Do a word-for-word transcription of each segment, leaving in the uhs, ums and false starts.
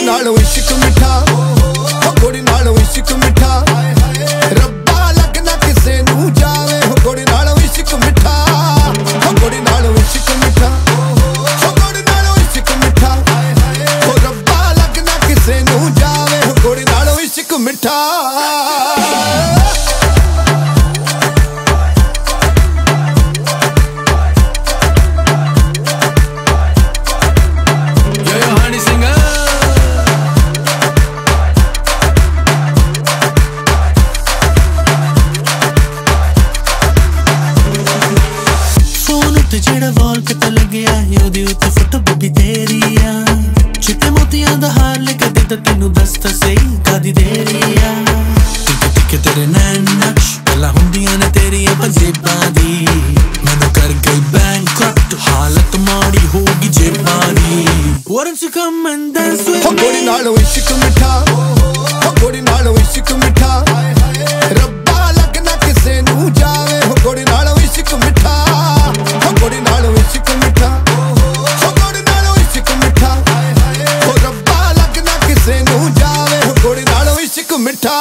नाल इश्क मिठा, हो कुड़ी नाल इश्क मिठा, रब्बा लगना किसे नू जावे, हो कुड़ी नाल इश्क मिठा, हो कुड़ी नाल इश्क मिठा, हो कुड़ी नाल इश्क मिठा, हो रब्बा लगना किसे नू जावे, हो कुड़ी नाल इश्क मिठा। जेड़ा वॉल पे तो लग्या है ओदे उत्ते फोटो बेबी तेरी आ, चिट्टे मोतियां दा हार लेके दे ता तेनू दस्ता सही कादी देरी आ। टिके टिके तेरे नैन नक्श पहला हुंदियां ने तेरियां पंजेबां दी, मैनू कर गई बैंकक्रप्ट हालत माड़ी होगी जेबां दी। Wouldn't you come and dance with me? हो कुड़ी नाल इश्क मिठा, हो कुड़ी नाल इश्क मिठा, रब्बा लगना किसे नू जावे, हो कुड़ी नाल इश्क मिठा, हो कुड़ी नाल इश्क मिठा, हो कुड़ी नाल इश्क मिठा, हो रब्बा लगना किसे नू जावे, हो कुड़ी नाल इश्क मिठा।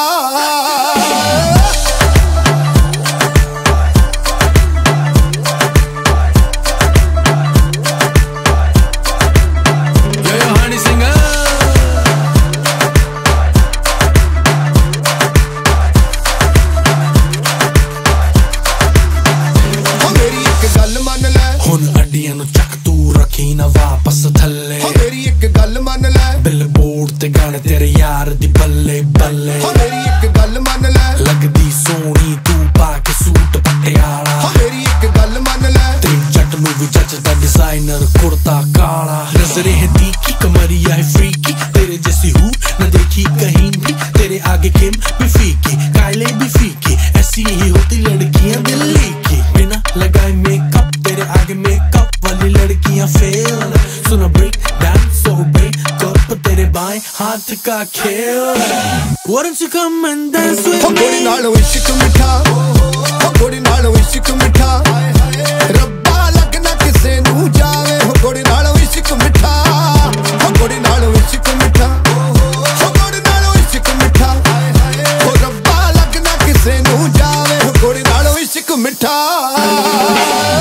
अड्डियां नू चक तू रखी ना वापस थल्ले, हो मेरी एक गल मन ले, बिलबोर्ड ते गाने तेरे यार दी बल्ले बल्ले, हो मेरी एक गल मन ले, लगदी सोनी तू पाके सूट पटियाला, हो मेरी एक गल मन ले, तेरी जट नू भी जचदा डिजाइनर कुर्ता काला, नजरें है तीखी कमरिया है फ्रीकी, तेरे जैसी हूँ न देखी कहीं भी, तेरे आगे किम भी फीकी कायले भी फीकी, ऐसी ही होती लड़कियां दिल्ली की, बिना लगाए मेकअप तेरे आगे मेकअप वाली लड़कियां फेल। सुनो break dance so break cup तेरे बाएं हाथ का खेल। Wouldn't you come and dance with me? हो कुड़ी नाल इश्क मिठा, हो कुड़ी नाल इश्क मिठा, रब्बा लगना किसे नू जावे, हो कुड़ी नाल इश्क मिठा, हो कुड़ी नाल इश्क मिठा, हो कुड़ी नाल इश्क मिठा, हो रब्बा लगना किसे नू जावे, हो कुड़ी नाल इश्क मिठा।